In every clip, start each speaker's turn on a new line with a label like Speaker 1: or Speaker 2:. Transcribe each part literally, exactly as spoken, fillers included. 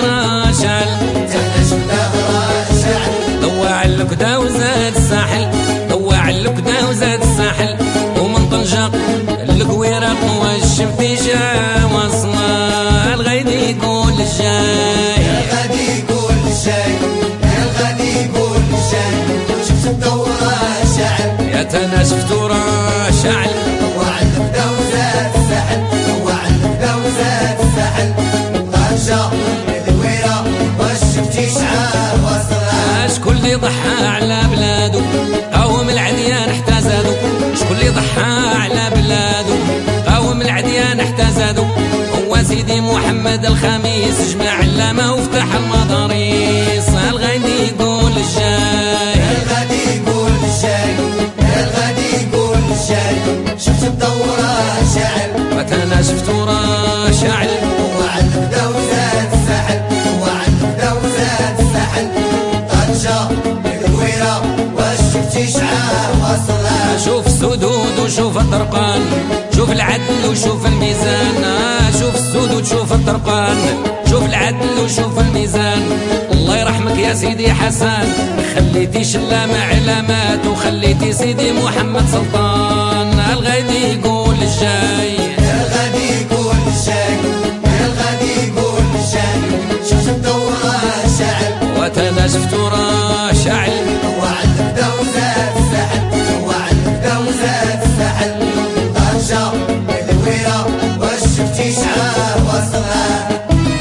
Speaker 1: شعل
Speaker 2: تانا شفنا شعل
Speaker 1: ضواع اللقدة وزاد الساحل ضواع اللقدة وزاد الساحل ومن طنجة القويرة والشفتي جا وصلا الغيد يقول الجاي
Speaker 2: الغادي يقول الجاي الغادي يقول الجاي شفت الدورة شعل
Speaker 1: يا تانا شفتو راه شعل
Speaker 2: ضواع اللقدة وزاد الساحل ضواع اللقدة وزاد الساحل طنجة القويرة والشفتي شعال وصلا
Speaker 1: شكون اللي ضحى على بلادو قاوم العديان حتى زادو شكون اللي ضحى على بلادو قاوم العديان حتى زادو هو سيدي محمد الخميس جمع علامة وفتح المضاريس الغادي يقول الجاي
Speaker 2: الغادي يقول الجاي الغادي يقول الجاي شفت الدورة شعل
Speaker 1: وتانا شفتو راه شعل
Speaker 2: ضواع اللقدة وزاد الساحل ضواع اللقدة وزاد الساحل طنجة القويرة والشفتي شعال وصلا
Speaker 1: شوف السدود وشوف الطرقان شوف العدل وشوف الميزان آه شوف السدود وشوف الطرقان شوف العدل وشوف الميزان الله يرحمك يا سيدي حسن خليتي شلامة علامات وخليتي سيدي محمد سلطان الغادي يقول الجاي
Speaker 2: الغادي يقول الجاي الغادي يقول الجاي شفت الدورة شعل
Speaker 1: وتانا شفتو راه شعل
Speaker 2: ضواع اللقدة وزاد الساحل ضواع اللقدة وزاد الساحل طنجة القويرة والشفتي شعال وصلا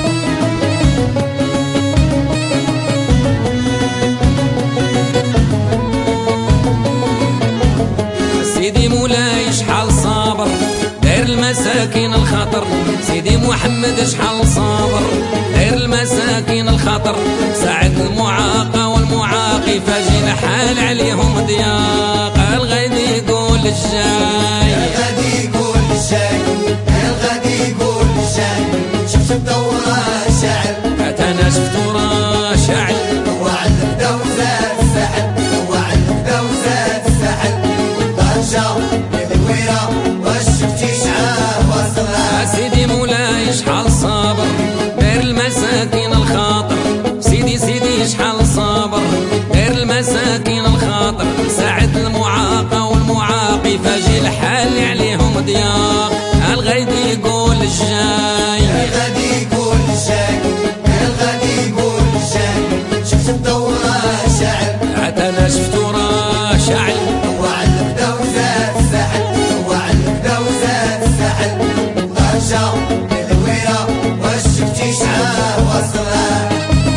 Speaker 1: سيدي مولاي شحال صابر داير المساكين الخاطر سيدي محمد شحال صابر داير المساكين الخاطر ساعد المعاقة والمعاقي فاجينا حال عليهم ضياق الغادي يقول الجاي
Speaker 2: الغادي يقول الجاي الغادي يقول الجاي شفت الدورة شعل
Speaker 1: أتانا شفتو راه شعل
Speaker 2: ضواع اللقدة وزاد الساحل ضواع اللقدة وزاد الساحل طنجة القويرة والشفتي شعال وصلا
Speaker 1: سيدي مولاي شحال صابر داير المساكين الخاطر سيدي سيدي شحال صابر داير المساكين الخاطر ساعد المعاقة والمعاقي فاجي الحال عليهم ضياق الغادي يقول الجاي
Speaker 2: الغادي يقول الجاي الغادي يقول الجاي شفت الدورة شعل
Speaker 1: أتانا شفتو راه شعل
Speaker 2: ضواع اللقدة وزاد الساحل ضواع اللقدة وزاد الساحل طنجة القويرة والشفتي شعال وصلا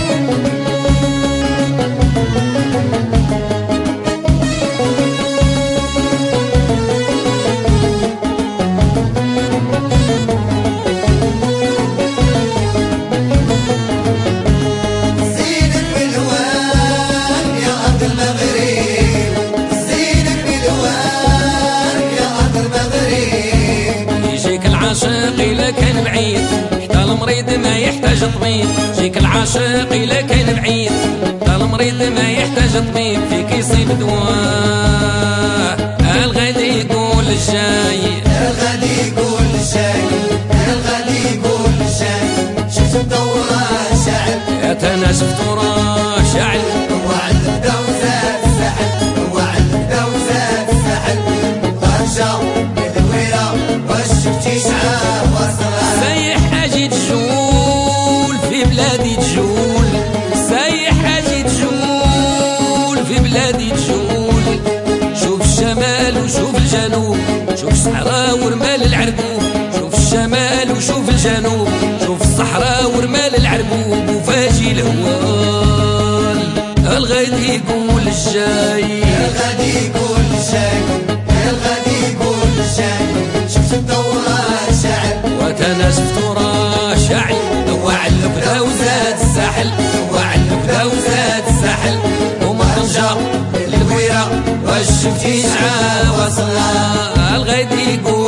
Speaker 2: زينك بالوان يا أرض المغرب زينك بالوان يا أرض المغرب
Speaker 1: يجيك العاشق إلا كان بعيد حتى المريض ما يحتاج طبيب يجيك العاشق إلا كان بعيد حتى المريض ما يحتاج طبيب فيك يصيب دواه الغادي يقول الجاي
Speaker 2: الغادي يقول الجاي الغادي يقول الجاي شفت الدورة شعل
Speaker 1: يا تانا شفتو راه شعل
Speaker 2: ضواع اللقدة وزاد الساحل ضواع اللقدة وزاد الساحل طنجة القويرة والشفتي شعال وصلا
Speaker 1: سايح اجي تجول في بلادي تجول سايح اجي تجول في بلادي تجول شوف الشمال وشوف الجنوب شوف الصحراء ورمال العربوب شوف الشمال وشوف الجنوب شوف الصحراء ورمال العربوب وفاجي الهوال الغادي يقول الجاي
Speaker 2: الغادي يقول الجاي الغادي يقول الجاي شفت الدورة شعل
Speaker 1: وتانا شفتو راه شعل ضواع اللقدة وزاد الساحل ضواع اللقدة وزاد الساحل ومن طنجة القويرة والشفتي شعال وصلا الغادي يقول